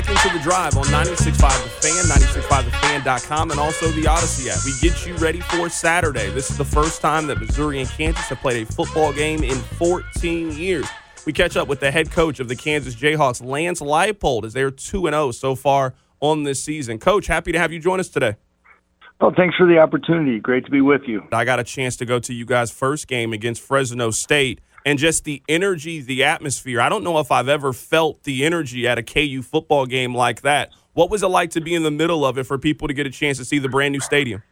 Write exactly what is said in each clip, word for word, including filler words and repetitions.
back into the drive on ninety-six point five The Fan, ninety-six point five the fan dot com, and also the Odyssey app. We get you ready for Saturday. This is the first time that Missouri and Kansas have played a football game in fourteen years. We catch up with the head coach of the Kansas Jayhawks, Lance Leipold, as they're two and oh so far on this season. Coach, happy to have you join us today. Well, thanks for the opportunity. Great to be with you. I got a chance to go to you guys' first game against Fresno State, and just the energy, the atmosphere. I don't know if I've ever felt the energy at a K U football game like that. What was it like to be in the middle of it for people to get a chance to see the brand new stadium?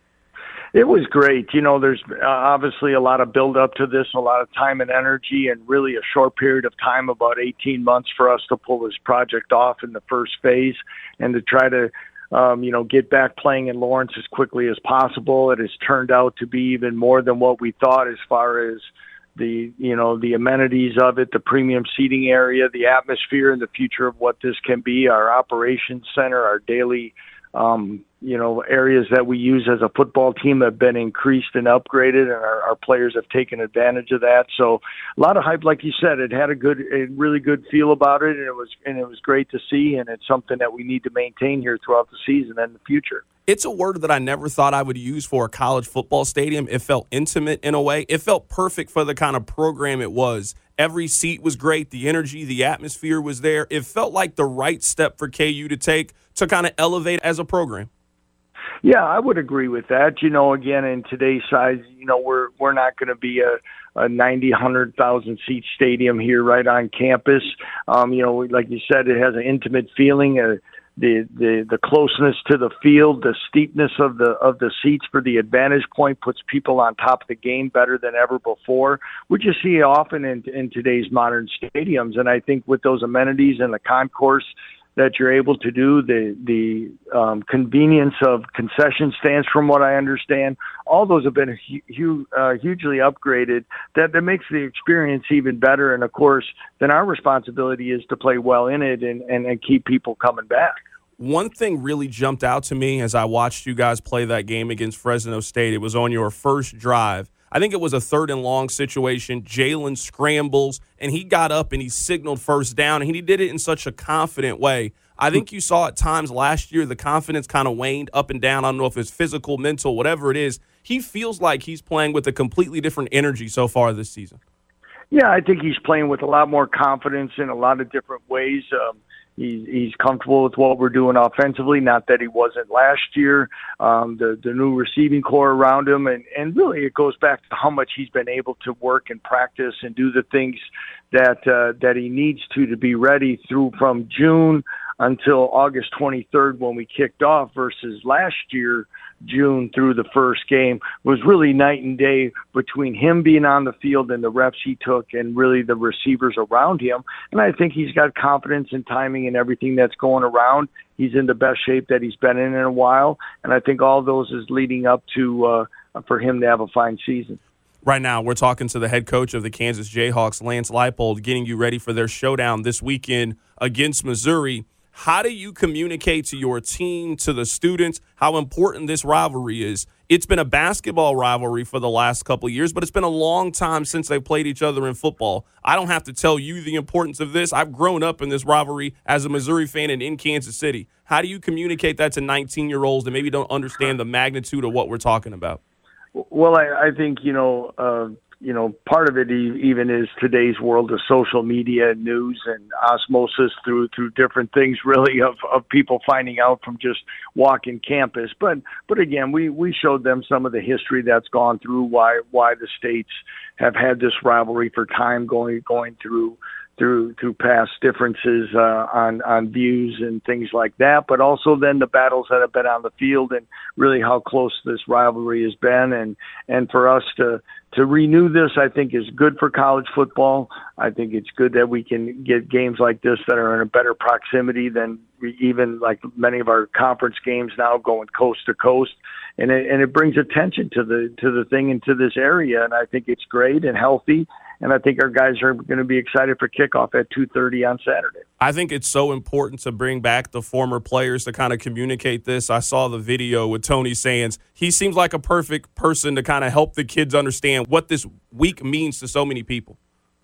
It was great. You know, there's uh, obviously a lot of build up to this, a lot of time and energy, and really a short period of time, about eighteen months for us to pull this project off in the first phase and to try to, um, you know, get back playing in Lawrence as quickly as possible. It has turned out to be even more than what we thought as far as the, you know, the amenities of it, the premium seating area, the atmosphere, and the future of what this can be, our operations center, our daily Um, you know, areas that we use as a football team have been increased and upgraded, and our, our players have taken advantage of that. So a lot of hype, like you said. It had a good, a really good feel about it, and it was, and it was great to see. And it's something that we need to maintain here throughout the season and the future. It's a word that I never thought I would use for a college football stadium. It felt intimate in a way. It felt perfect for the kind of program it was. Every seat was great. The energy, the atmosphere was there. It felt like the right step for K U to take to kind of elevate as a program. Yeah, I would agree with that. You know, again, in today's size, you know, we're we're not going to be a, a ninety, one hundred thousand seat stadium here right on campus. Um, you know, like you said, it has an intimate feeling. Uh, The, the the closeness to the field, the steepness of the of the seats for the advantage point puts people on top of the game better than ever before, which you see often in in today's modern stadiums. And I think with those amenities and the concourse that you're able to do, the the um, convenience of concession stands, from what I understand, all those have been hu- hu- uh, hugely upgraded. That that makes the experience even better. And of course, then our responsibility is to play well in it and, and, and keep people coming back. One thing really jumped out to me as I watched you guys play that game against Fresno State. It was on your first drive. I think it was a third and long situation. Jalen scrambles, and he got up and he signaled first down, and he did it in such a confident way. I think you saw at times last year the confidence kind of waned up and down. I don't know if it's physical, mental, whatever it is. He feels like he's playing with a completely different energy so far this season. Yeah, I think he's playing with a lot more confidence in a lot of different ways. Um, He's, he's comfortable with what we're doing offensively, not that he wasn't last year. Um, the, the new receiving core around him, and, and really it goes back to how much he's been able to work and practice and do the things that uh, that he needs to to be ready through from June until August twenty-third when we kicked off, versus last year, June through the first game was really night and day between him being on the field and the reps he took and really the receivers around him. And I think he's got confidence and timing and everything that's going around. He's in the best shape that he's been in in a while. And I think all those is leading up to uh, for him to have a fine season. Right now, we're talking to the head coach of the Kansas Jayhawks, Lance Leipold, getting you ready for their showdown this weekend against Missouri. How do you communicate to your team, to the students, how important this rivalry is? It's been a basketball rivalry for the last couple of years, but it's been a long time since they've played each other in football. I don't have to tell you the importance of this. I've grown up in this rivalry as a Missouri fan and in Kansas City. How do you communicate that to nineteen-year-olds that maybe don't understand the magnitude of what we're talking about? Well, I, I think, you know, uh, you know, part of it even is today's world of social media and news and osmosis through through different things, really, of, of people finding out from just walking campus. But but again, we, we showed them some of the history that's gone through, why why the states have had this rivalry for time, going going through through through past differences uh, on on views and things like that, but also then the battles that have been on the field and really how close this rivalry has been. And and for us to to renew this, I think, is good for college football. I think it's good that we can get games like this that are in a better proximity than even like many of our conference games now, going coast to coast. And it, and it brings attention to the to the thing and to this area, and I think it's great and healthy. And I think our guys are going to be excited for kickoff at two thirty on Saturday. I think it's so important to bring back the former players to kind of communicate this. I saw the video with Tony Sands. He seems like a perfect person to kind of help the kids understand what this week means to so many people.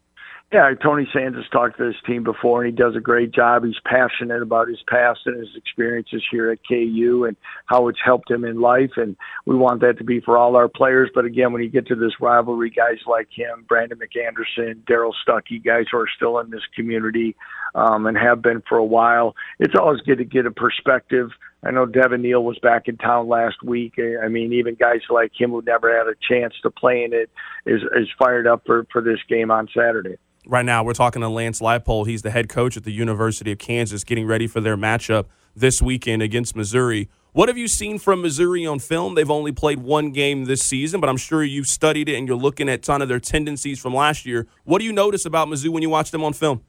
Yeah, Tony Sands has talked to this team before, and he does a great job. He's passionate about his past and his experiences here at K U and how it's helped him in life, and we want that to be for all our players. But again, when you get to this rivalry, guys like him, Brandon McAnderson, Daryl Stuckey, guys who are still in this community um, and have been for a while, it's always good to get a perspective. I know Devin Neal was back in town last week. I mean, even guys like him who never had a chance to play in it is, is fired up for, for this game on Saturday. Right now, we're talking to Lance Leipold. He's the head coach at the University of Kansas, getting ready for their matchup this weekend against Missouri. What have you seen from Missouri on film? They've only played one game this season, but I'm sure you've studied it and you're looking at some of their tendencies from last year. What do you notice about Mizzou when you watch them on film?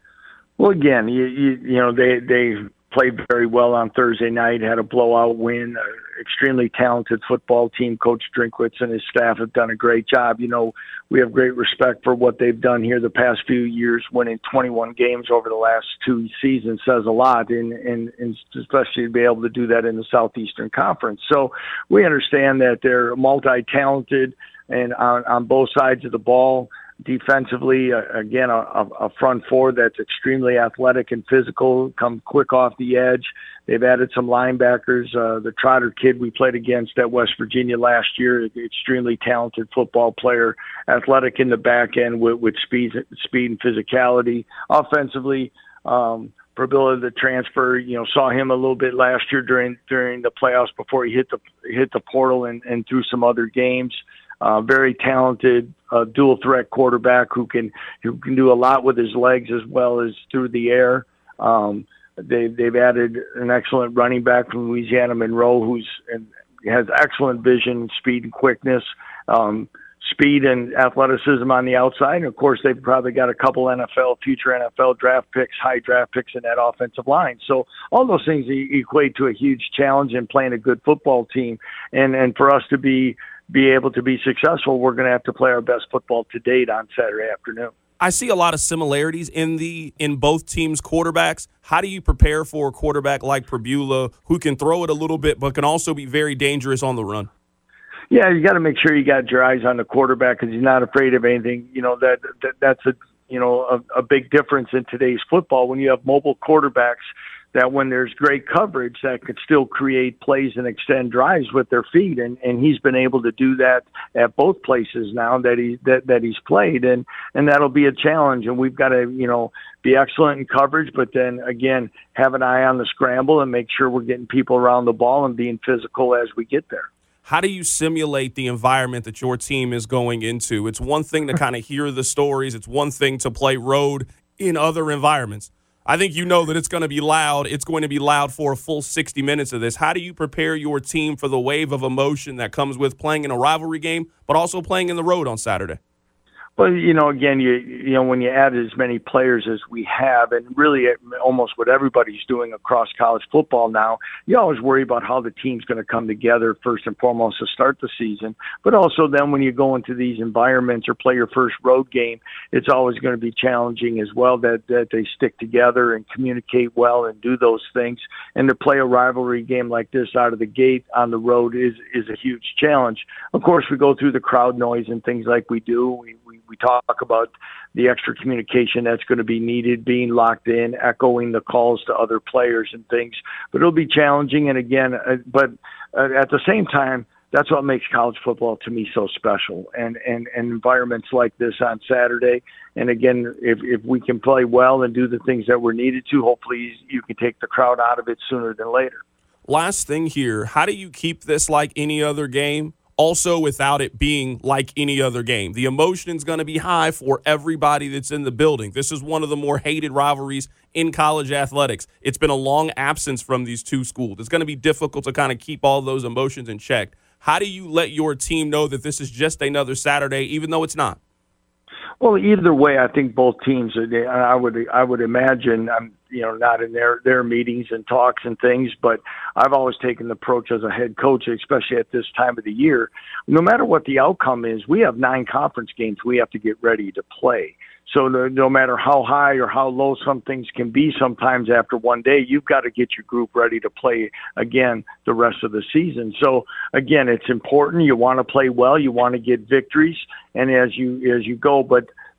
Well, again, you you, you know they they played very well on Thursday night, had a blowout win. An extremely talented football team. Coach Drinkwitz and his staff have done a great job. You know, we have great respect for what they've done here the past few years. Winning twenty-one games over the last two seasons says a lot, and, and, and especially to be able to do that in the Southeastern Conference. So we understand that they're multi-talented and on, on both sides of the ball. Defensively, uh, again, a, a front four that's extremely athletic and physical, come quick off the edge. They've added some linebackers. Uh, the Trotter kid we played against at West Virginia last year, extremely talented football player, athletic in the back end with, with speed, speed and physicality. Offensively, um, Probilla, the transfer, you know, saw him a little bit last year during during the playoffs before he hit the hit the portal and, and through some other games. Uh, very talented, uh, dual threat quarterback who can who can do a lot with his legs as well as through the air. Um, they, they've added an excellent running back from Louisiana Monroe, who's and has excellent vision, speed, and quickness. Um, speed and athleticism on the outside, and of course they've probably got a couple N F L, future N F L draft picks, high draft picks in that offensive line. So all those things equate to a huge challenge in playing a good football team, and and for us to be be able to be successful, we're going to have to play our best football to date on Saturday afternoon. I see a lot of similarities in the in both teams' quarterbacks. How do you prepare for a quarterback like Probilla, who can throw it a little bit but can also be very dangerous on the run? Yeah, you got to make sure you got your eyes on the quarterback because he's not afraid of anything. You know that, that that's a you know a, a big difference in today's football when you have mobile quarterbacks. That when there's great coverage, that could still create plays and extend drives with their feet, and, and he's been able to do that at both places now that he that, that he's played, and and that'll be a challenge. And we've got to you know be excellent in coverage, but then again have an eye on the scramble and make sure we're getting people around the ball and being physical as we get there. How do you simulate the environment that your team is going into? It's one thing to kind of hear the stories. It's one thing to play road in other environments. I think you know that it's going to be loud. It's going to be loud for a full sixty minutes of this. How do you prepare your team for the wave of emotion that comes with playing in a rivalry game, but also playing in the road on Saturday? Well, you know, again, you you know, when you add as many players as we have, and really almost what everybody's doing across college football now, you always worry about how the team's going to come together first and foremost to start the season. But also then when you go into these environments or play your first road game, it's always going to be challenging as well that, that they stick together and communicate well and do those things. And to play a rivalry game like this out of the gate on the road is, is a huge challenge. Of course, we go through the crowd noise and things like we do. We, we We talk about the extra communication that's going to be needed, being locked in, echoing the calls to other players and things. But it'll be challenging. And again, uh, but uh, at the same time, that's what makes college football to me so special. And, and, and environments like this on Saturday. And again, if, if we can play well and do the things that we're needed to, hopefully you can take the crowd out of it sooner than later. Last thing here, how do you keep this like any other game? Also, without it being like any other game. The emotion is going to be high for everybody that's in the building. This is one of the more hated rivalries in college athletics. It's been a long absence from these two schools. It's going to be difficult to kind of keep all those emotions in check. How do you let your team know that this is just another Saturday, even though it's not? Well, either way, I think both teams. I would, I would imagine. I'm, you know, not in their their meetings and talks and things, but I've always taken the approach as a head coach, especially at this time of the year. No matter what the outcome is, we have nine conference games we have to get ready to play. So no, no matter how high or how low some things can be sometimes after one day, you've got to get your group ready to play again the rest of the season. So again, it's important. You want to play well. You want to get victories. And as you as you go, but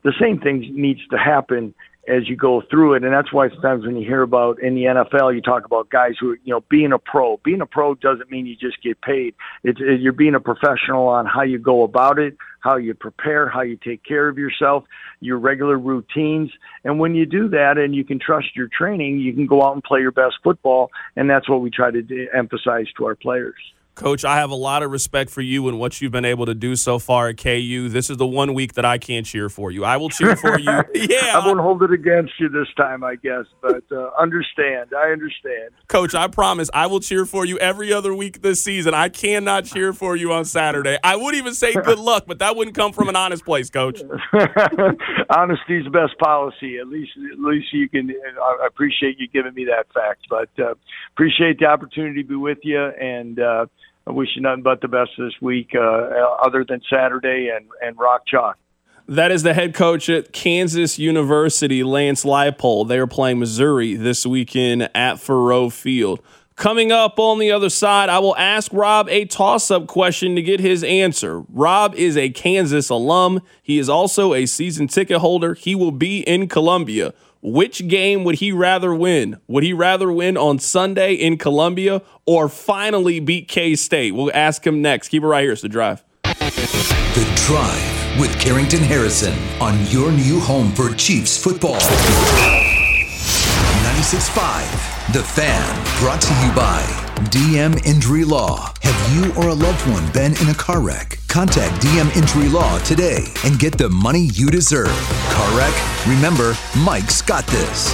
the same thing needs to happen as you go through it. And that's why sometimes when you hear about in the N F L, you talk about guys who, you know, being a pro. Being a pro doesn't mean you just get paid. It's, you're being a professional on how you go about it, how you prepare, how you take care of yourself, your regular routines. And when you do that and you can trust your training, you can go out and play your best football. And that's what we try to do, emphasize to our players. Coach, I have a lot of respect for you and what you've been able to do so far at K U. This is the one week that I can't cheer for you. I will cheer for you. Yeah, I won't hold it against you this time, I guess, but uh, understand. I understand. Coach, I promise I will cheer for you every other week this season. I cannot cheer for you on Saturday. I would even say good luck, but that wouldn't come from an honest place, Coach. Honesty is the best policy. At least, at least you can. I appreciate you giving me that fact, but uh, appreciate the opportunity to be with you, and uh, I wish you nothing but the best this week, uh, other than Saturday and, and Rock Chalk. That is the head coach at Kansas University, Lance Leipold. They are playing Missouri this weekend at Faurot Field. Coming up on the other side, I will ask Rob a toss-up question to get his answer. Rob is a Kansas alum. He is also a season ticket holder. He will be in Columbia. Which game would he rather win? Would he rather win on Sunday in Columbia or finally beat K-State? We'll ask him next. Keep it right here. It's The Drive. The Drive with Carrington Harrison on your new home for Chiefs football. ninety-six point five, The Fan, brought to you by D M Injury Law. Have you or a loved one been in a car wreck? Contact D M Injury Law today and get the money you deserve. Car wreck? Remember, Mike's got this.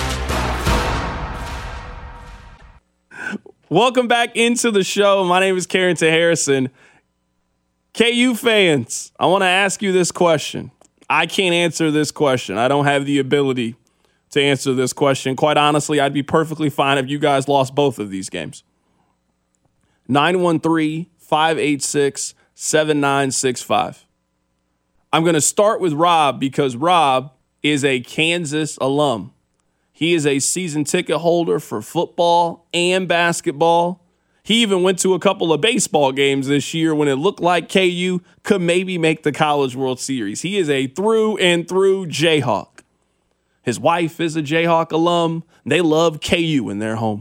Welcome back into the show. My name is Carrington Harrison. K U fans, I want to ask you this question. I can't answer this question. I don't have the ability to answer this question. Quite honestly, I'd be perfectly fine if you guys lost both of these games. nine one three, five eight six, seven nine six five. I'm going to start with Rob because Rob is a Kansas alum. He is a season ticket holder for football and basketball. He even went to a couple of baseball games this year when it looked like K U could maybe make the College World Series. He is a through and through Jayhawk. His wife is a Jayhawk alum. They love K U in their home.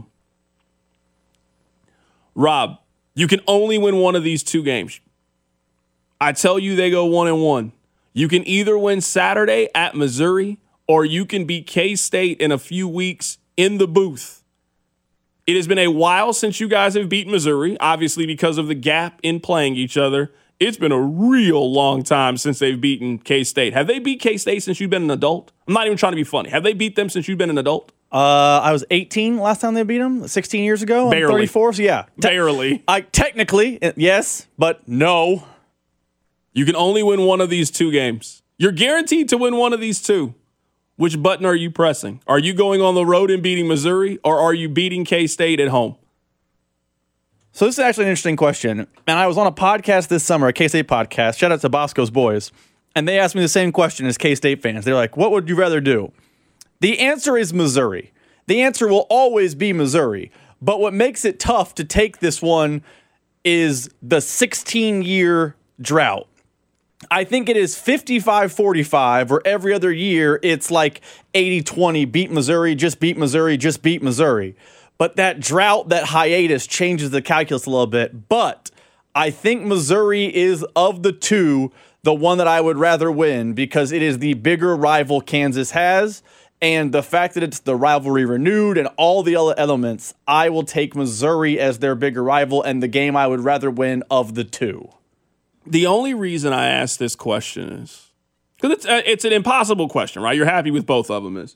Rob, you can only win one of these two games. I tell you they go one and one. You can either win Saturday at Missouri or you can beat K-State in a few weeks in the booth. It has been a while since you guys have beaten Missouri, obviously because of the gap in playing each other. It's been a real long time since they've beaten K-State. Have they beat K-State since you've been an adult? I'm not even trying to be funny. Have they beat them since you've been an adult? Uh, I was eighteen last time they beat them, sixteen years ago. Barely. I'm thirty-four, so yeah. Te- Barely. I technically, yes, but no. You can only win one of these two games. You're guaranteed to win one of these two. Which button are you pressing? Are you going on the road and beating Missouri, or are you beating K-State at home? So this is actually an interesting question. And I was on a podcast this summer, a K-State podcast. Shout out to Bosco's boys. And they asked me the same question as K-State fans. They're like, what would you rather do? The answer is Missouri. The answer will always be Missouri. But what makes it tough to take this one is the sixteen-year drought. I think it is fifty-five forty-five, where every other year it's like eighty twenty, beat Missouri, just beat Missouri, just beat Missouri. But that drought, that hiatus changes the calculus a little bit. But I think Missouri is, of the two, the one that I would rather win because it is the bigger rival Kansas has. And the fact that it's the rivalry renewed and all the other elements, I will take Missouri as their bigger rival and the game I would rather win of the two. The only reason I ask this question is because it's, uh, it's an impossible question, right? You're happy with both of them is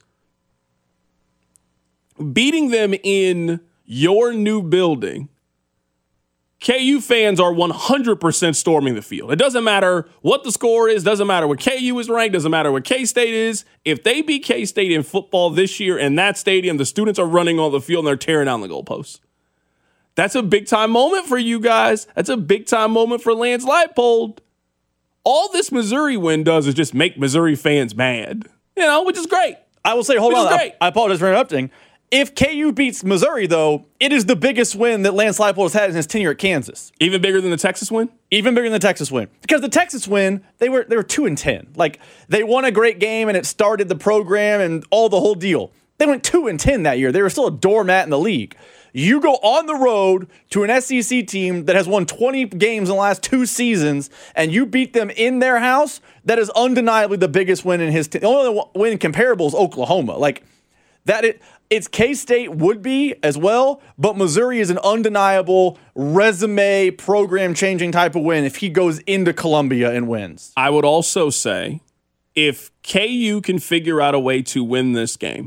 beating them in your new building. K U fans are one hundred percent storming the field. It doesn't matter what the score is. Doesn't matter what K U is ranked. Doesn't matter what K-State is. If they beat K-State in football this year in that stadium, the students are running on the field and they're tearing down the goalposts. That's a big-time moment for you guys. That's a big-time moment for Lance Leipold. All this Missouri win does is just make Missouri fans mad, you know, which is great. I will say, hold which on, I, I apologize for interrupting. If K U beats Missouri, though, it is the biggest win that Lance Leipold has had in his tenure at Kansas. Even bigger than the Texas win? Even bigger than the Texas win. Because the Texas win, they were they were two and ten. Like, they won a great game and it started the program and all the whole deal. They went two and ten that year. They were still a doormat in the league. You go on the road to an S E C team that has won twenty games in the last two seasons, and you beat them in their house. That is undeniably the biggest win in his team. The only win comparable is Oklahoma. Like, that it, it's K-State would be as well, but Missouri is an undeniable resume program-changing type of win if he goes into Columbia and wins. I would also say if K U can figure out a way to win this game,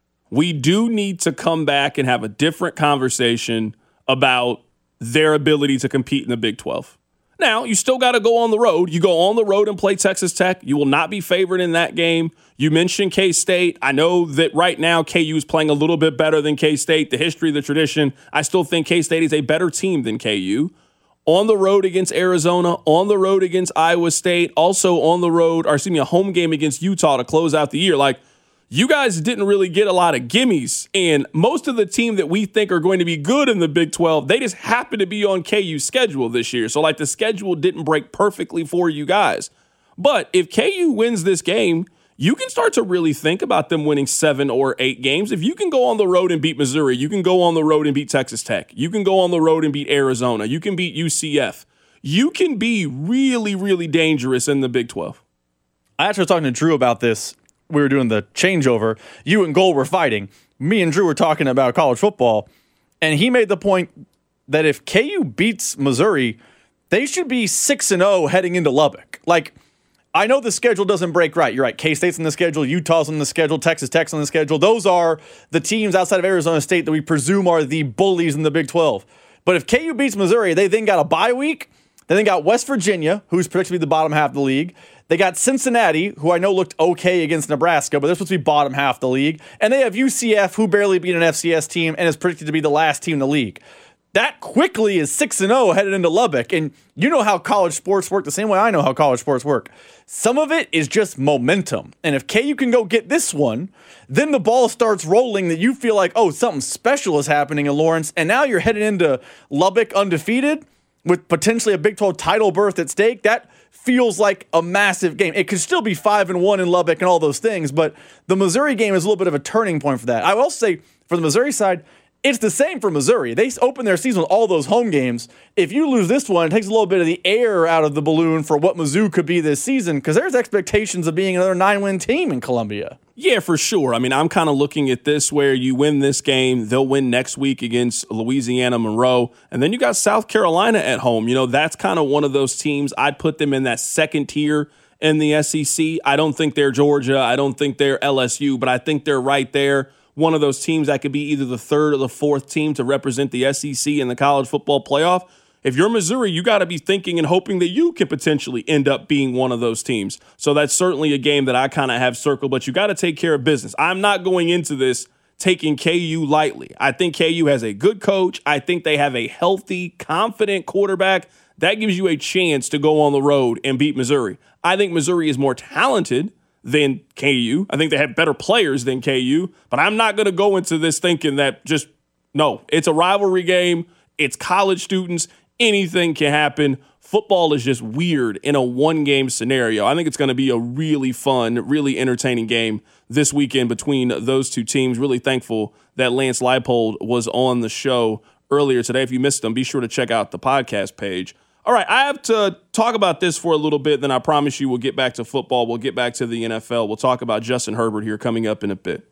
we do need to come back and have a different conversation about their ability to compete in the Big twelve. Now, you still got to go on the road. You go on the road and play Texas Tech. You will not be favored in that game. You mentioned K-State. I know that right now K U is playing a little bit better than K-State. The history, the tradition, I still think K-State is a better team than K U. On the road against Arizona, on the road against Iowa State, also on the road, or excuse me, a home game against Utah to close out the year. Like, you guys didn't really get a lot of gimmies, and most of the team that we think are going to be good in the Big twelve, they just happen to be on K U's schedule this year. So, like, the schedule didn't break perfectly for you guys. But if K U wins this game, you can start to really think about them winning seven or eight games. If you can go on the road and beat Missouri, you can go on the road and beat Texas Tech. You can go on the road and beat Arizona. You can beat U C F. You can be really, really dangerous in the Big twelve. I actually was talking to Drew about this. We were doing the changeover. You and Gold were fighting. Me and Drew were talking about college football, and he made the point that if K U beats Missouri, they should be six and oh heading into Lubbock. Like, I know the schedule doesn't break right. You're right. K-State's on the schedule. Utah's on the schedule. Texas Tech's on the schedule. Those are the teams outside of Arizona State that we presume are the bullies in the Big twelve. But if K U beats Missouri, they then got a bye week. They then got West Virginia, who's predicted to be the bottom half of the league. They got Cincinnati, who I know looked okay against Nebraska, but they're supposed to be bottom half of the league. And they have U C F, who barely beat an F C S team and is predicted to be the last team in the league. That quickly is six and oh headed into Lubbock. And you know how college sports work the same way I know how college sports work. Some of it is just momentum. And if K U can go get this one, then the ball starts rolling that you feel like, oh, something special is happening in Lawrence. And now you're headed into Lubbock undefeated with potentially a Big twelve title berth at stake. That feels like a massive game. It could still be five and one in Lubbock and all those things, but the Missouri game is a little bit of a turning point for that. I will say, for the Missouri side, it's the same for Missouri. They open their season with all those home games. If you lose this one, it takes a little bit of the air out of the balloon for what Mizzou could be this season, because there's expectations of being another nine-win team in Columbia. Yeah, for sure. I mean, I'm kind of looking at this where you win this game, they'll win next week against Louisiana Monroe, and then you got South Carolina at home. You know, that's kind of one of those teams. I'd put them in that second tier in the S E C. I don't think they're Georgia. I don't think they're L S U, but I think they're right there. One of those teams that could be either the third or the fourth team to represent the S E C in the college football playoff. If you're Missouri, you got to be thinking and hoping that you can potentially end up being one of those teams. So that's certainly a game that I kind of have circled, but you got to take care of business. I'm not going into this taking K U lightly. I think K U has a good coach. I think they have a healthy, confident quarterback. That gives you a chance to go on the road and beat Missouri. I think Missouri is more talented than K U. I think they have better players than K U, but I'm not going to go into this thinking that just, no, it's a rivalry game. It's college students. Anything can happen. Football is just weird in a one-game scenario. I think it's going to be a really fun, really entertaining game this weekend between those two teams. Really thankful that Lance Leipold was on the show earlier today. If you missed him, be sure to check out the podcast page. All right, I have to talk about this for a little bit, then I promise you we'll get back to football. We'll get back to the N F L. We'll talk about Justin Herbert here coming up in a bit.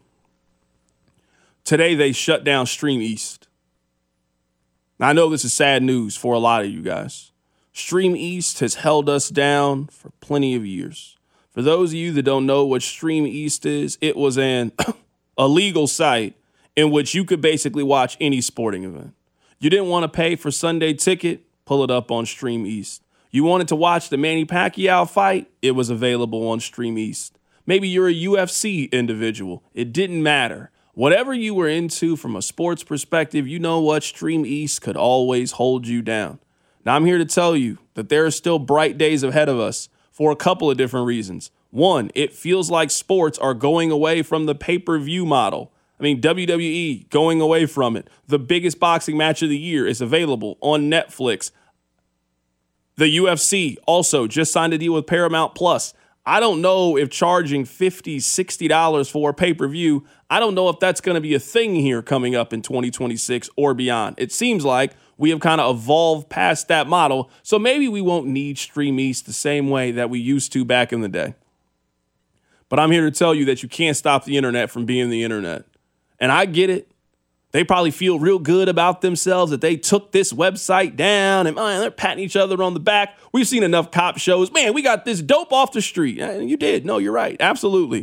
Today they shut down Stream East. Now, I know this is sad news for a lot of you guys. Stream East has held us down for plenty of years. For those of you that don't know what Stream East is, it was an illegal site in which you could basically watch any sporting event. You didn't want to pay for Sunday Ticket? Pull it up on Stream East. You wanted to watch the Manny Pacquiao fight? It was available on Stream East. Maybe you're a U F C individual. It didn't matter. Whatever you were into from a sports perspective, you know what? Stream East could always hold you down. Now, I'm here to tell you that there are still bright days ahead of us for a couple of different reasons. One, it feels like sports are going away from the pay-per-view model. I mean, W W E going away from it. The biggest boxing match of the year is available on Netflix. The U F C also just signed a deal with Paramount Plus. I don't know if charging fifty dollars, sixty dollars for a pay-per-view, I don't know if that's going to be a thing here coming up in twenty twenty-six or beyond. It seems like we have kind of evolved past that model, so maybe we won't need Stream East the same way that we used to back in the day. But I'm here to tell you that you can't stop the internet from being the internet. And I get it. They probably feel real good about themselves that they took this website down and man, they're patting each other on the back. We've seen enough cop shows. Man, we got this dope off the street. And you did. No, you're right. Absolutely.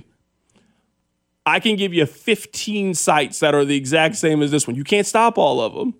I can give you fifteen sites that are the exact same as this one. You can't stop all of them.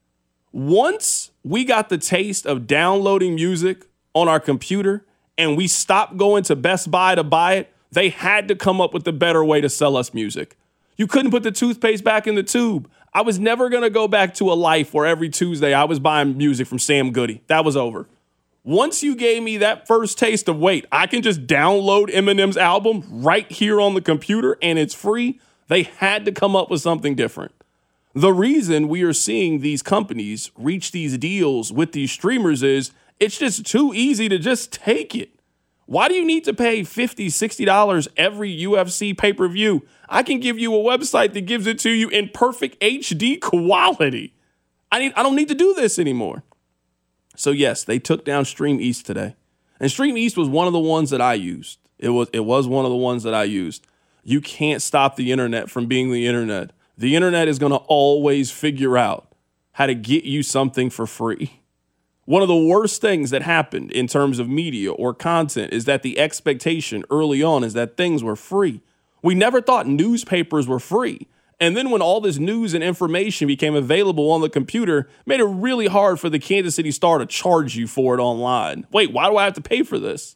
Once we got the taste of downloading music on our computer and we stopped going to Best Buy to buy it, they had to come up with a better way to sell us music. You couldn't put the toothpaste back in the tube. I was never going to go back to a life where every Tuesday I was buying music from Sam Goody. That was over. Once you gave me that first taste of, wait, I can just download Eminem's album right here on the computer and it's free, they had to come up with something different. The reason we are seeing these companies reach these deals with these streamers is it's just too easy to just take it. Why do you need to pay fifty dollars, sixty dollars every U F C pay-per-view? I can give you a website that gives it to you in perfect H D quality. I need, I don't need to do this anymore. So yes, they took down Stream East today. And Stream East was one of the ones that I used. It was, it was one of the ones that I used. You can't stop the internet from being the internet. The internet is going to always figure out how to get you something for free. One of the worst things that happened in terms of media or content is that the expectation early on is that things were free. We never thought newspapers were free. And then when all this news and information became available on the computer, it made it really hard for the Kansas City Star to charge you for it online. Wait, why do I have to pay for this?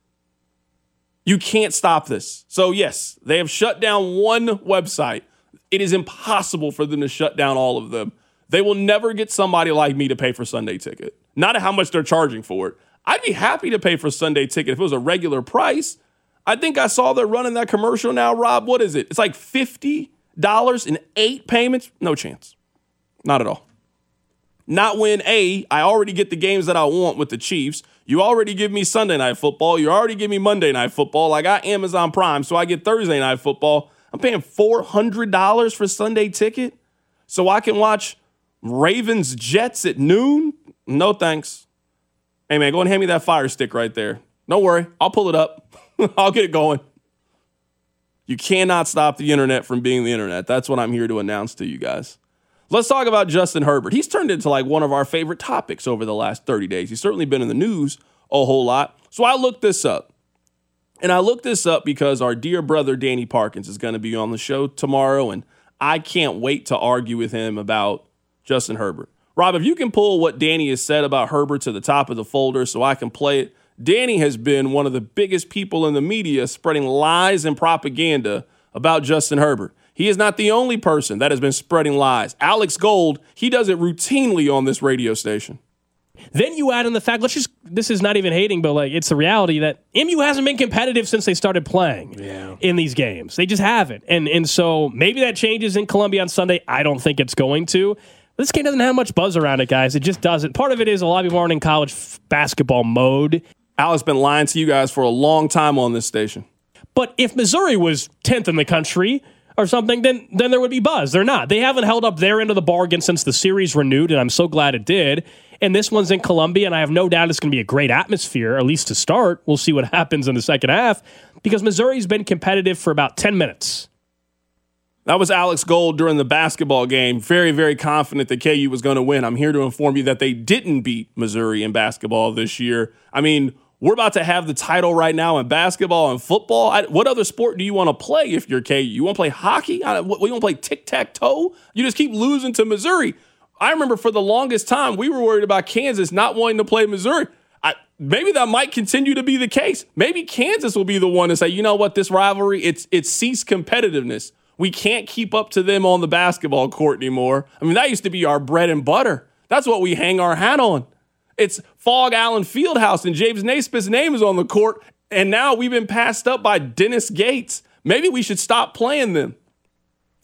You can't stop this. So yes, they have shut down one website. It is impossible for them to shut down all of them. They will never get somebody like me to pay for Sunday Ticket. Not at how much they're charging for it. I'd be happy to pay for Sunday Ticket if it was a regular price. I think I saw they're running that commercial now, Rob. What is it? It's like fifty dollars in eight payments? No chance. Not at all. Not when, A, I already get the games that I want with the Chiefs. You already give me Sunday Night Football. You already give me Monday Night Football. I got Amazon Prime, so I get Thursday Night Football. I'm paying four hundred dollars for Sunday Ticket so I can watch Ravens Jets at noon? No thanks. Hey, man, go and hand me that Fire Stick right there. Don't worry. I'll pull it up. I'll get it going. You cannot stop the internet from being the internet. That's what I'm here to announce to you guys. Let's talk about Justin Herbert. He's turned into like one of our favorite topics over the last thirty days. He's certainly been in the news a whole lot. So I looked this up. And I looked this up because our dear brother Danny Parkins is going to be on the show tomorrow, and I can't wait to argue with him about Justin Herbert. Rob, if you can pull what Danny has said about Herbert to the top of the folder so I can play it. Danny has been one of the biggest people in the media spreading lies and propaganda about Justin Herbert. He is not the only person that has been spreading lies. Alex Gold, he does it routinely on this radio station. Then you add in the fact, let's just, this is not even hating, but like it's the reality that M U hasn't been competitive since they started playing yeah. in these games. They just haven't. And, and so maybe that changes in Columbia on Sunday. I don't think it's going to. This game doesn't have much buzz around it, guys. It just doesn't. Part of it is a lot of people aren't in college f- basketball mode. Alex been lying to you guys for a long time on this station. But if Missouri was tenth in the country or something, then then there would be buzz. They're not. They haven't held up their end of the bargain since the series renewed, and I'm so glad it did. And this one's in Columbia, and I have no doubt it's going to be a great atmosphere, at least to start. We'll see what happens in the second half, because Missouri's been competitive for about ten minutes. That was Alex Gold during the basketball game. Very, very confident that K U was going to win. I'm here to inform you that they didn't beat Missouri in basketball this year. I mean, we're about to have the title right now in basketball and football. I, what other sport do you want to play if you're K U? You want to play hockey? I, what, you want to play tic-tac-toe? You just keep losing to Missouri. I remember for the longest time, we were worried about Kansas not wanting to play Missouri. I, maybe that might continue to be the case. Maybe Kansas will be the one to say, you know what, this rivalry, it's it's ceased competitiveness. We can't keep up to them on the basketball court anymore. I mean, that used to be our bread and butter. That's what we hang our hat on. It's Fog Allen Fieldhouse, and James Naismith's name is on the court, and now we've been passed up by Dennis Gates. Maybe we should stop playing them.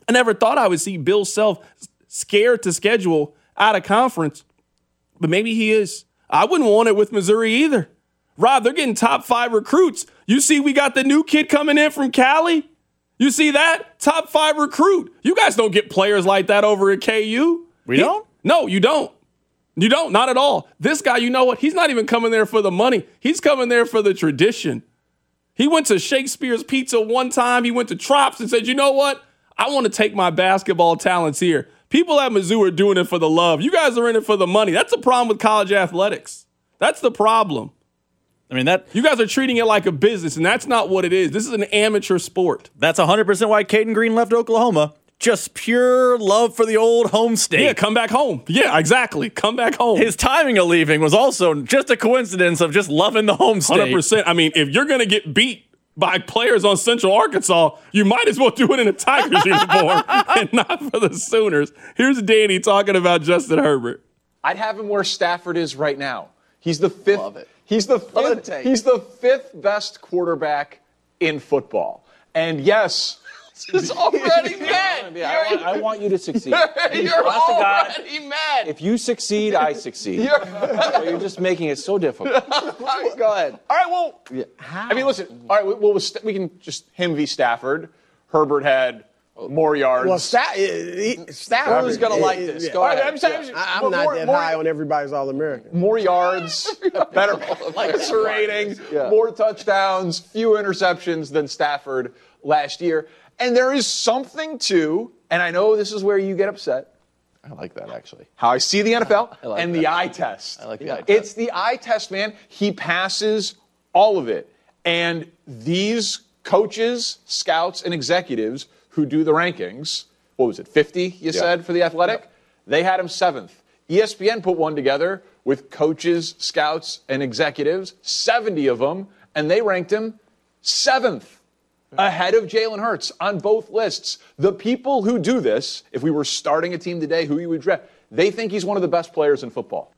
I never thought I would see Bill Self scared to schedule out of conference, but maybe he is. I wouldn't want it with Missouri either. Rob, they're getting top five recruits. You see we got the new kid coming in from Cali? You see that? Top five recruit. You guys don't get players like that over at K U. We He, don't? No, you don't. You don't, not at all. This guy, you know what? He's not even coming there for the money. He's coming there for the tradition. He went to Shakespeare's Pizza one time. He went to Trops and said, you know what? I want to take my basketball talents here. People at Mizzou are doing it for the love. You guys are in it for the money. That's the problem with college athletics. That's the problem. I mean, that You guys are treating it like a business, and that's not what it is. This is an amateur sport. that's one hundred percent why Caden Green left Oklahoma. Just pure love for the old home state. Yeah, come back home. Yeah, exactly. Come back home. His timing of leaving was also just a coincidence of just loving the home state. one hundred percent. I mean, if you're going to get beat by players on Central Arkansas, you might as well do it in a Tigers uniform and not for the Sooners. Here's Danny talking about Justin Herbert. I'd have him where Stafford is right now. He's the fifth. Love it. He's the Love the fifth. take. He's the fifth best quarterback in football. And yes, It's already mad. I want, I want you to succeed. You're Honest to God, already mad. if you succeed, I succeed. You're, you're just making it so difficult. Go ahead. All right, well, How? I mean, listen. All right, we, well, we can just him v. Stafford. Herbert had more yards. Well, Sta- he, Stafford Who's gonna like is- this? yeah. Go All right, ahead. I'm saying- I, I'm more- not more- that more- high on everybody's All-American. More yards, better passer rating, more touchdowns, fewer interceptions than Stafford last year. And there is something to, and I know this is where you get upset, I like that, actually. how I see the N F L like and that. the eye test. I like the eye test. It's the eye test, man. He passes all of it. And these coaches, scouts, and executives who do the rankings, what was it, fifty, you said, for the Athletic? Yeah. They had him seventh. E S P N put one together with coaches, scouts, and executives, seventy of them, and they ranked him seventh. Ahead of Jalen Hurts on both lists. The people who do this, if we were starting a team today, who you would draft, they think he's one of the best players in football.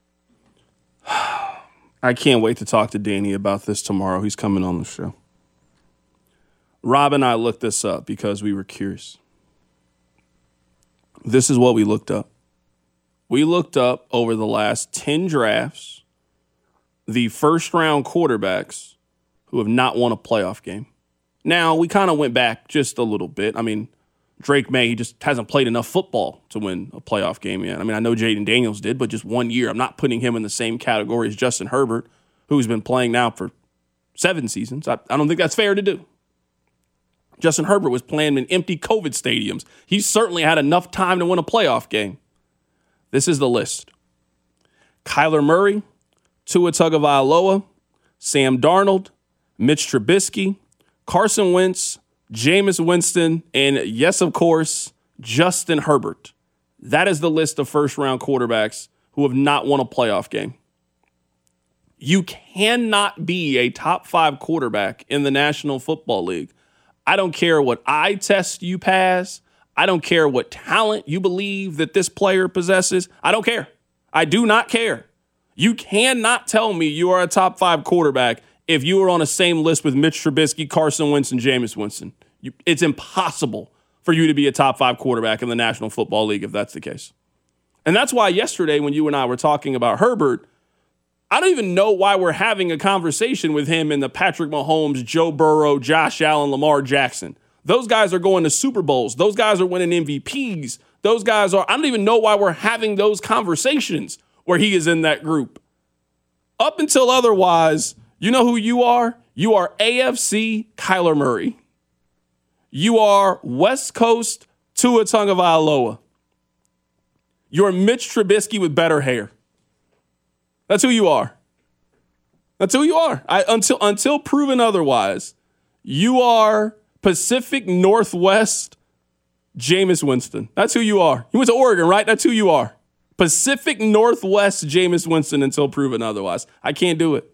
I can't wait to talk to Danny about this tomorrow. He's coming on the show. Rob and I looked this up because we were curious. This is what we looked up. We looked up over the last ten drafts the first-round quarterbacks who have not won a playoff game. Now, we kind of went back just a little bit. I mean, Drake May, he just hasn't played enough football to win a playoff game yet. I mean, I know Jaden Daniels did, but just one year. I'm not putting him in the same category as Justin Herbert, who's been playing now for seven seasons. I, I don't think that's fair to do. Justin Herbert was playing in empty COVID stadiums. He certainly had enough time to win a playoff game. This is the list. Kyler Murray, Tua Tagovailoa, Sam Darnold, Mitch Trubisky, Carson Wentz, Jameis Winston, and yes, of course, Justin Herbert. That is the list of first-round quarterbacks who have not won a playoff game. You cannot be a top five quarterback in the National Football League. I don't care what eye test you pass. I don't care what talent you believe that this player possesses. I don't care. I do not care. You cannot tell me you are a top five quarterback if you are on the same list with Mitch Trubisky, Carson Wentz, and Jameis Winston. You, it's impossible for you to be a top five quarterback in the National Football League if that's the case. And that's why yesterday when you and I were talking about Herbert, I don't even know why we're having a conversation with him in the Patrick Mahomes, Joe Burrow, Josh Allen, Lamar Jackson. Those guys are going to Super Bowls. Those guys are winning M V Ps. Those guys are, I don't even know why we're having those conversations where he is in that group. Up until otherwise, you know who you are? You are A F C Kyler Murray. You are West Coast Tua Tagovailoa. You're Mitch Trubisky with better hair. That's who you are. That's who you are. I, until until proven otherwise, you are Pacific Northwest Jameis Winston. That's who you are. You went to Oregon, right? That's who you are. Pacific Northwest Jameis Winston until proven otherwise. I can't do it.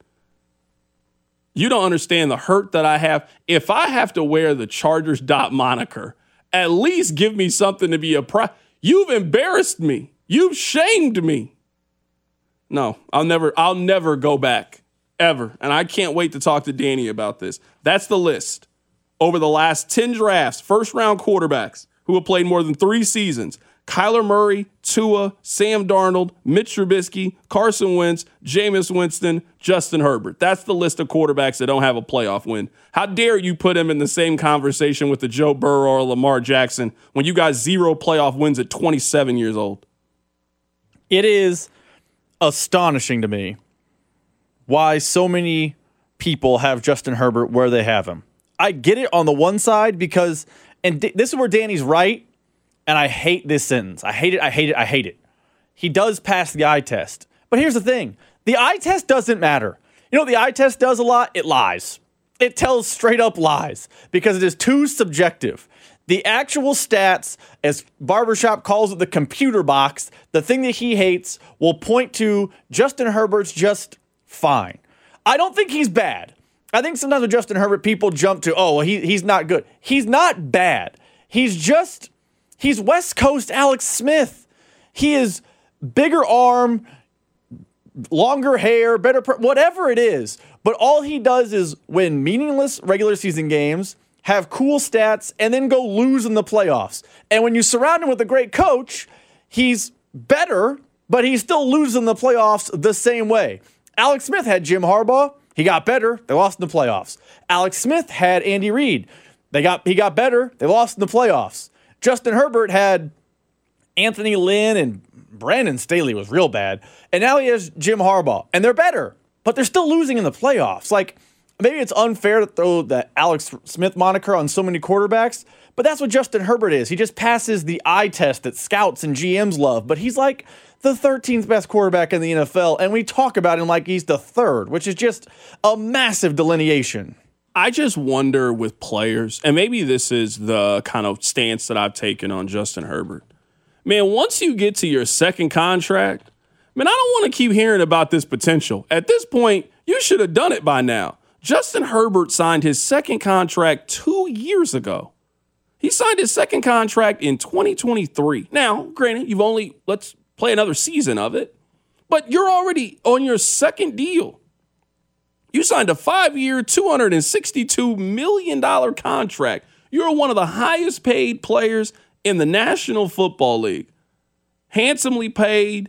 You don't understand the hurt that I have. If I have to wear the Chargers dot moniker, at least give me something to be a proud. You've embarrassed me. You've shamed me. No, I'll never, I'll never go back, ever. And I can't wait to talk to Danny about this. That's the list. Over the last ten drafts, first-round quarterbacks who have played more than three seasons. Kyler Murray, Tua, Sam Darnold, Mitch Trubisky, Carson Wentz, Jameis Winston, Justin Herbert. That's the list of quarterbacks that don't have a playoff win. How dare you put him in the same conversation with the Joe Burrow or Lamar Jackson when you got zero playoff wins at twenty-seven years old? It is astonishing to me why so many people have Justin Herbert where they have him. I get it on the one side because, and D- this is where Danny's right, and I hate this sentence. I hate it, I hate it, I hate it. He does pass the eye test. But here's the thing. The eye test doesn't matter. You know what the eye test does a lot? It lies. It tells straight up lies because it is too subjective. The actual stats, as Barbershop calls it, the computer box, the thing that he hates, will point to Justin Herbert's just fine. I don't think he's bad. I think sometimes with Justin Herbert, people jump to, oh, well, he, he's not good. He's not bad. He's just, he's West Coast Alex Smith. He is bigger arm, longer hair, better, per- whatever it is. But all he does is win meaningless regular season games, have cool stats, and then go lose in the playoffs. And when you surround him with a great coach, he's better, but he still loses in the playoffs the same way. Alex Smith had Jim Harbaugh. He got better. They lost in the playoffs. Alex Smith had Andy Reid. They got he got better. They lost in the playoffs. Justin Herbert had Anthony Lynn, and Brandon Staley was real bad. And now he has Jim Harbaugh. And they're better, but they're still losing in the playoffs. Like, maybe it's unfair to throw the Alex Smith moniker on so many quarterbacks, but that's what Justin Herbert is. He just passes the eye test that scouts and G Ms love, but he's like the thirteenth best quarterback in the N F L, and we talk about him like he's the third, which is just a massive delineation. I just wonder with players, and maybe this is the kind of stance that I've taken on Justin Herbert. Man, once you get to your second contract, man, I don't want to keep hearing about this potential. At this point, you should have done it by now. Justin Herbert signed his second contract two years ago. He signed his second contract in twenty twenty-three. Now, granted, you've only, let's play another season of it, but you're already on your second deal. You signed a five-year, two hundred sixty-two million dollars contract. You're one of the highest paid players in the National Football League. Handsomely paid,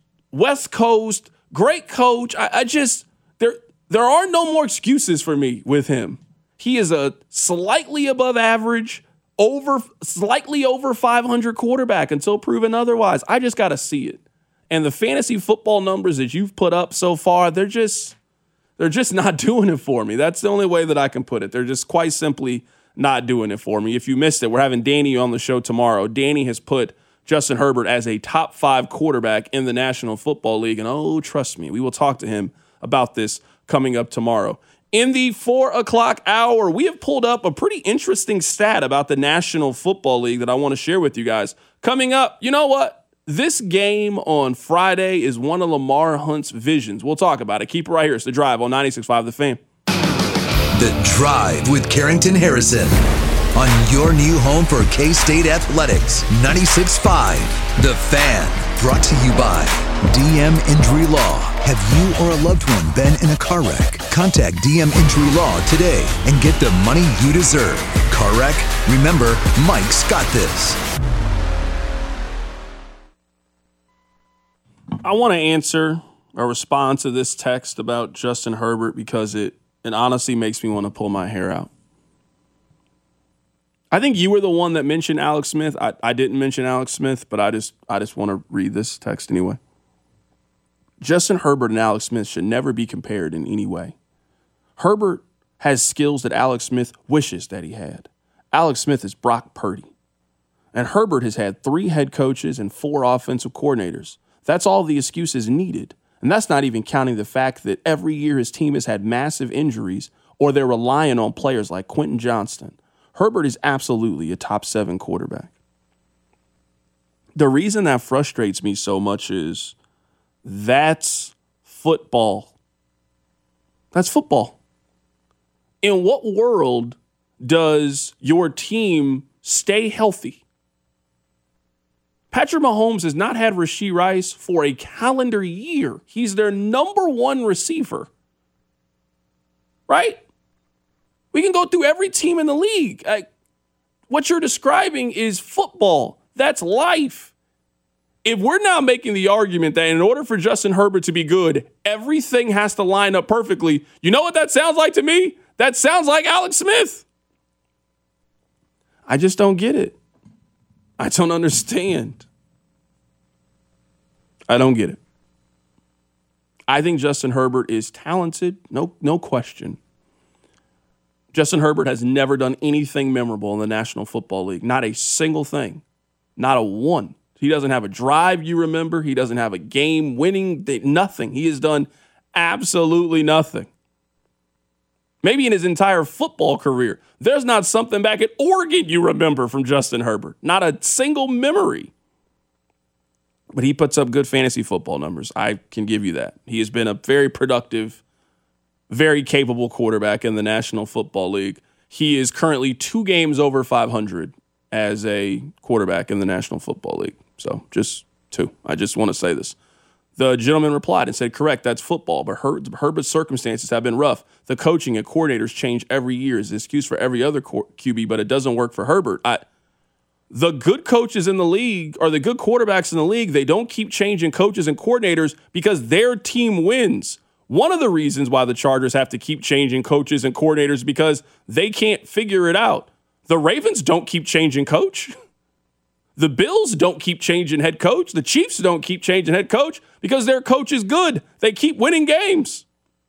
West Coast, great coach. I, I just, there, there are no more excuses for me with him. He is a slightly above average, over, slightly over five hundred quarterback until proven otherwise. I just got to see it. And the fantasy football numbers that you've put up so far, they're just, they're just not doing it for me. That's the only way that I can put it. They're just quite simply not doing it for me. If you missed it, we're having Danny on the show tomorrow. Danny has put Justin Herbert as a top five quarterback in the National Football League. And oh, trust me, we will talk to him about this coming up tomorrow. In the four o'clock hour, we have pulled up a pretty interesting stat about the National Football League that I want to share with you guys. Coming up, you know what? This game on Friday is one of Lamar Hunt's visions. We'll talk about it. Keep it right here. It's The Drive on ninety-six point five The Fan. The Drive with Carrington Harrison on your new home for K-State Athletics. ninety-six point five The Fan. Brought to you by D M Injury Law. Have you or a loved one been in a car wreck? Contact D M Injury Law today and get the money you deserve. Car wreck? Remember, Mike's got this. I want to answer or respond to this text about Justin Herbert because it, it honestly makes me want to pull my hair out. I think you were the one that mentioned Alex Smith. I, I didn't mention Alex Smith, but I just I just want to read this text anyway. Justin Herbert and Alex Smith should never be compared in any way. Herbert has skills that Alex Smith wishes that he had. Alex Smith is Brock Purdy. And Herbert has had three head coaches and four offensive coordinators. That's all the excuses needed. And that's not even counting the fact that every year his team has had massive injuries or they're relying on players like Quentin Johnston. Herbert is absolutely a top seven quarterback. The reason that frustrates me so much is that's football. That's football. In what world does your team stay healthy? Patrick Mahomes has not had Rashee Rice for a calendar year. He's their number one receiver. Right? We can go through every team in the league. Like, What you're describing is football. That's life. If we're now making the argument that in order for Justin Herbert to be good, everything has to line up perfectly, you know what that sounds like to me? That sounds like Alex Smith. I just don't get it. I don't understand. I don't get it. I think Justin Herbert is talented, no, no question. Justin Herbert has never done anything memorable in the National Football League. Not a single thing. Not a one. He doesn't have a drive you remember. He doesn't have a game winning, nothing. He has done absolutely nothing. Maybe in his entire football career, there's not something back at Oregon you remember from Justin Herbert. Not a single memory. But he puts up good fantasy football numbers. I can give you that. He has been a very productive, very capable quarterback in the National Football League. He is currently two games over five hundred as a quarterback in the National Football League. So just two. I just want to say this. The gentleman replied and said, correct, that's football, but Her- Herbert's circumstances have been rough. The coaching and coordinators change every year is the excuse for every other Q B, but it doesn't work for Herbert. I, the good coaches in the league, or the good quarterbacks in the league, they don't keep changing coaches and coordinators because their team wins. One of the reasons why the Chargers have to keep changing coaches and coordinators is because they can't figure it out. The Ravens don't keep changing coach. The Bills don't keep changing head coach. The Chiefs don't keep changing head coach because their coach is good. They keep winning games.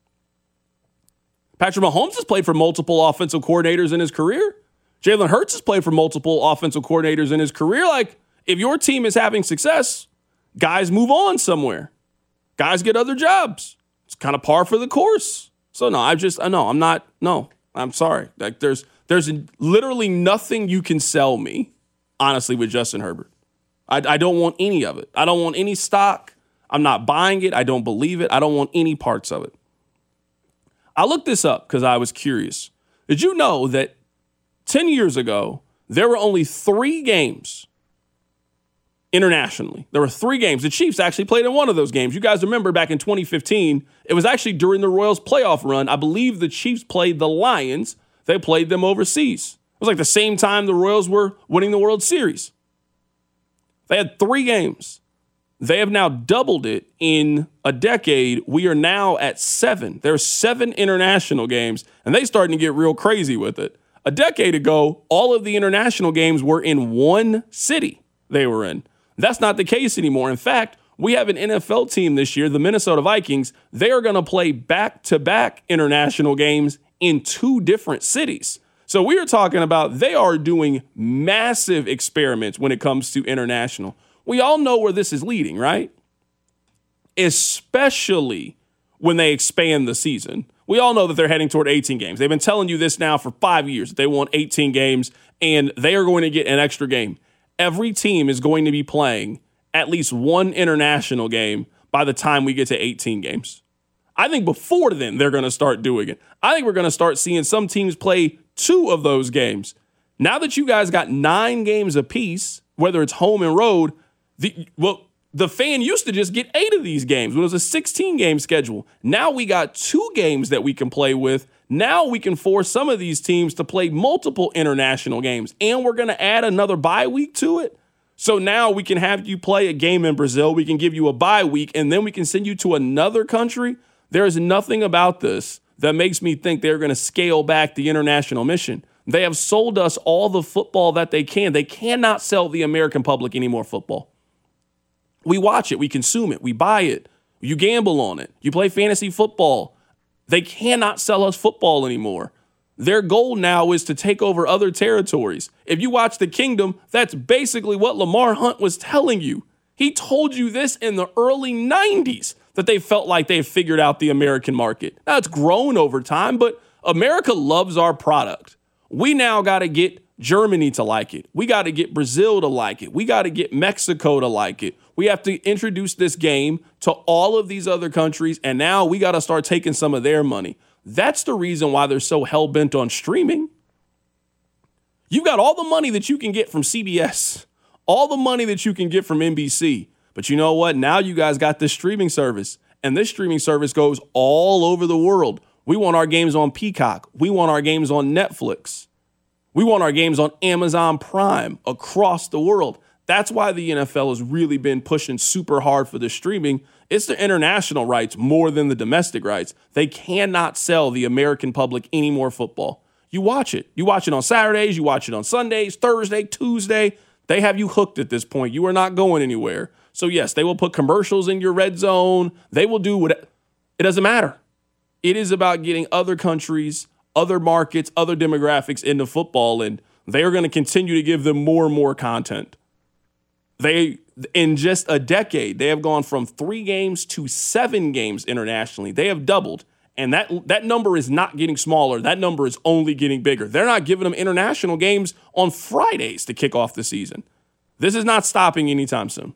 Patrick Mahomes has played for multiple offensive coordinators in his career. Jalen Hurts has played for multiple offensive coordinators in his career. Like, if your team is having success, guys move on somewhere. Guys get other jobs. It's kind of par for the course. So, no, I just, I know, I'm not, no, I'm sorry. Like, there's, there's literally nothing you can sell me, honestly, with Justin Herbert. I, I don't want any of it. I don't want any stock. I'm not buying it. I don't believe it. I don't want any parts of it. I looked this up because I was curious. Did you know that ten years ago, there were only three games internationally? There were three games. The Chiefs actually played in one of those games. You guys remember back in twenty fifteen, it was actually during the Royals playoff run. I believe the Chiefs played the Lions. They played them overseas. It was like the same time the Royals were winning the World Series. They had three games. They have now doubled it in a decade. We are now at seven. There are seven international games, and they starting to get real crazy with it. A decade ago, all of the international games were in one city they were in. That's not the case anymore. In fact, we have an N F L team this year, the Minnesota Vikings. They are going to play back-to-back international games in two different cities. So we are talking about they are doing massive experiments when it comes to international. We all know where this is leading, right? Especially when they expand the season. We all know that they're heading toward eighteen games. They've been telling you this now for five years. They want eighteen games, and they are going to get an extra game. Every team is going to be playing at least one international game by the time we get to eighteen games. I think before then, they're going to start doing it. I think we're going to start seeing some teams play two of those games. Now that you guys got nine games apiece, whether it's home and road, the well, the fan used to just get eight of these games. It was a sixteen-game schedule. Now we got two games that we can play with. Now we can force some of these teams to play multiple international games. And we're going to add another bye week to it. So now we can have you play a game in Brazil. We can give you a bye week, and then we can send you to another country. There is nothing about this that makes me think they're going to scale back the international mission. They have sold us all the football that they can. They cannot sell the American public any more football. We watch it. We consume it. We buy it. You gamble on it. You play fantasy football. They cannot sell us football anymore. Their goal now is to take over other territories. If you watch The Kingdom, that's basically what Lamar Hunt was telling you. He told you this in the early nineties, that they felt like they figured out the American market. Now, it's grown over time, but America loves our product. We now got to get Germany to like it. We got to get Brazil to like it. We got to get Mexico to like it. We have to introduce this game to all of these other countries, and now we got to start taking some of their money. That's the reason why they're so hell-bent on streaming. You've got all the money that you can get from C B S, all the money that you can get from N B C. But you know what? Now you guys got this streaming service, and this streaming service goes all over the world. We want our games on Peacock. We want our games on Netflix. We want our games on Amazon Prime across the world. That's why the N F L has really been pushing super hard for the streaming. It's the international rights more than the domestic rights. They cannot sell the American public any more football. You watch it. You watch it on Saturdays. You watch it on Sundays, Thursday, Tuesday. They have you hooked at this point. You are not going anywhere. So, yes, they will put commercials in your red zone. They will do what it doesn't matter. It is about getting other countries, other markets, other demographics into football, and they are going to continue to give them more and more content. They, in just a decade, they have gone from three games to seven games internationally. They have doubled, and that that number is not getting smaller. That number is only getting bigger. They're not giving them international games on Fridays to kick off the season. This is not stopping anytime soon.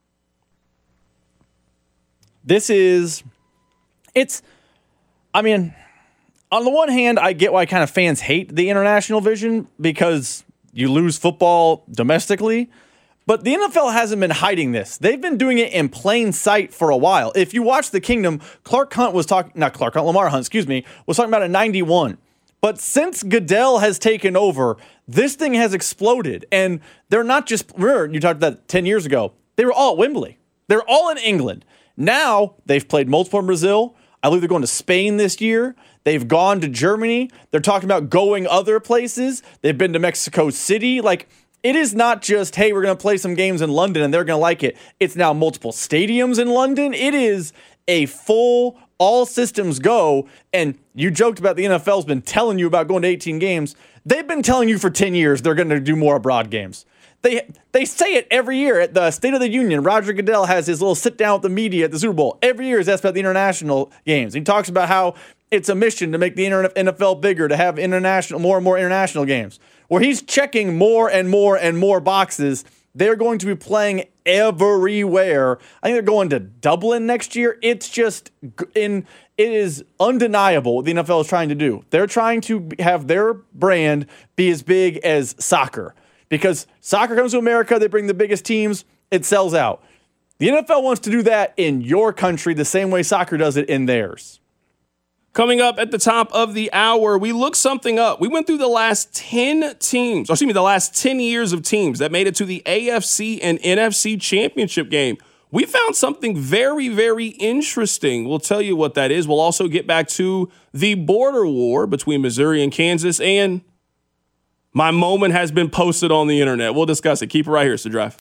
This is, it's, I mean, on the one hand, I get why kind of fans hate the international vision because you lose football domestically. But the N F L hasn't been hiding this. They've been doing it in plain sight for a while. If you watch The Kingdom, Clark Hunt was talking, not Clark Hunt, Lamar Hunt, excuse me, was talking about a ninety-one. But since Goodell has taken over, this thing has exploded. And they're not just, remember, you talked about that ten years ago. They were all at Wembley. They're all in England. Now they've played multiple in Brazil. I believe they're going to Spain this year. They've gone to Germany. They're talking about going other places. They've been to Mexico City. Like, it is not just, hey, we're going to play some games in London and they're going to like it. It's now multiple stadiums in London. It is a full, all systems go. And you joked about the N F L's been telling you about going to eighteen games. They've been telling you for ten years they're going to do more abroad games. They they say it every year at the State of the Union. Roger Goodell has his little sit down with the media at the Super Bowl. Every year he's asked about the international games. He talks about how it's a mission to make the N F L bigger, to have international, more and more international games. Where he's checking more and more and more boxes. They're going to be playing everywhere. I think they're going to Dublin next year. It's just in. It is undeniable what the N F L is trying to do. They're trying to have their brand be as big as soccer. Because soccer comes to America, they bring the biggest teams, it sells out. The N F L wants to do that in your country the same way soccer does it in theirs. Coming up at the top of the hour, we looked something up. We went through the last ten teams, or excuse me, the last ten years of teams that made it to the A F C and N F C championship game. We found something very, very interesting. We'll tell you what that is. We'll also get back to the border war between Missouri and Kansas, and my moment has been posted on the internet. We'll discuss it. Keep it right here, it's The Drive.